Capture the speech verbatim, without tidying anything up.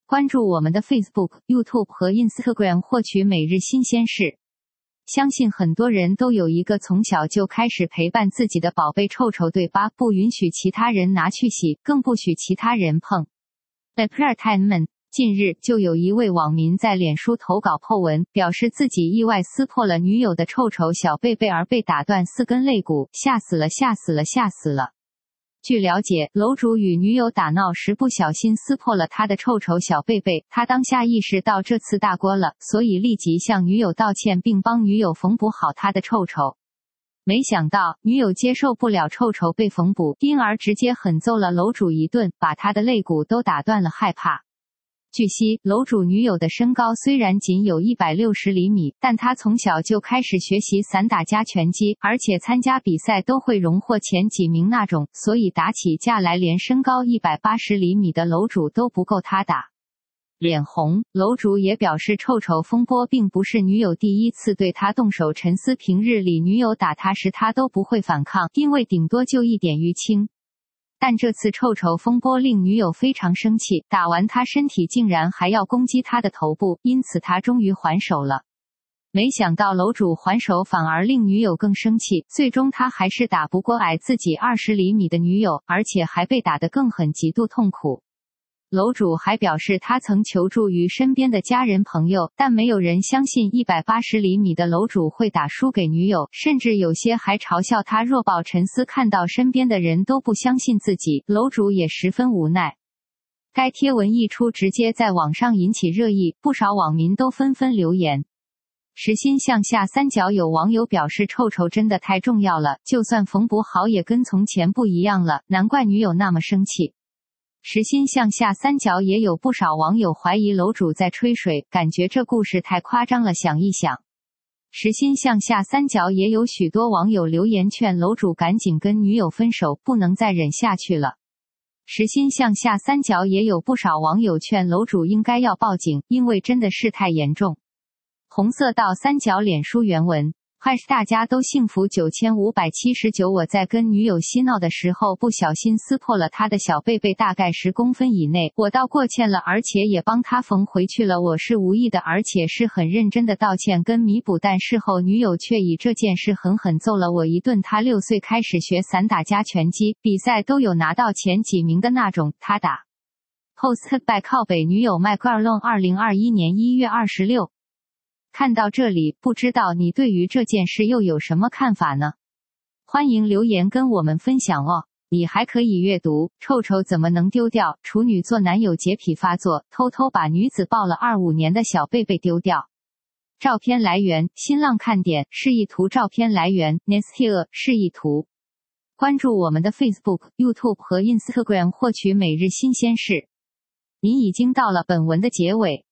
关注我们的 Facebook、YouTube 和 Instagram 获取每日新鲜事。相信很多人都有一个从小就开始陪伴自己的宝贝臭臭，对吧？不允许其他人拿去洗，更不许其他人碰。Apartment 近日就有一位网民在脸书投稿po文，表示自己意外撕破了女友的臭臭小贝贝而被打断四根肋骨，吓死了吓死了吓死了。据了解，楼主与女友打闹时不小心撕破了他的臭臭小贝贝，他当下意识到这次大锅了，所以立即向女友道歉，并帮女友缝补好他的臭臭。没想到女友接受不了臭臭被缝补，因而直接狠揍了楼主一顿，把他的肋骨都打断了，害怕。据悉，楼主女友的身高虽然仅有一百六十厘米，但她从小就开始学习散打加拳击，而且参加比赛都会荣获前几名那种，所以打起架来连身高一百八十厘米的楼主都不够她打。脸红，楼主也表示臭臭风波并不是女友第一次对他动手，沉思平日里女友打他时他都不会反抗，因为顶多就一点淤青。但这次臭臭风波令女友非常生气，打完他身体竟然还要攻击他的头部，因此他终于还手了。没想到楼主还手反而令女友更生气，最终他还是打不过矮自己二十厘米的女友，而且还被打得更狠，极度痛苦。楼主还表示他曾求助于身边的家人朋友，但没有人相信一百八十厘米的楼主会打输给女友，甚至有些还嘲笑他弱爆。沉思看到身边的人都不相信自己，楼主也十分无奈。该贴文一出，直接在网上引起热议，不少网民都纷纷留言。实心向下三角有网友表示臭臭真的太重要了，就算缝补好也跟从前不一样了，难怪女友那么生气。实心向下三角也有不少网友怀疑楼主在吹水，感觉这故事太夸张了，想一想。实心向下三角也有许多网友留言劝楼主赶紧跟女友分手，不能再忍下去了。实心向下三角也有不少网友劝楼主应该要报警，因为真的是太严重。红色道三角脸书原文。还是大家都幸福九千五百七十九。我在跟女友嬉闹的时候不小心撕破了她的小贝贝，大概十公分以内，我道过歉了，而且也帮她缝回去了，我是无意的，而且是很认真的道歉跟弥补，但事后女友却以这件事狠狠揍了我一顿。她六岁开始学散打加拳击，比赛都有拿到前几名的那种，她打。Post by 靠北女友麦克尔隆二零二一年一月二十六。看到这里，不知道你对于这件事又有什么看法呢？欢迎留言跟我们分享哦。你还可以阅读，臭臭怎么能丢掉？处女座男友洁癖发作，偷偷把女子抱了二五年的小贝贝丢掉。照片来源：新浪看点，示意图。照片来源 Nestle 示意图。关注我们的 Facebook、YouTube 和 Instagram 获取每日新鲜事。您已经到了本文的结尾。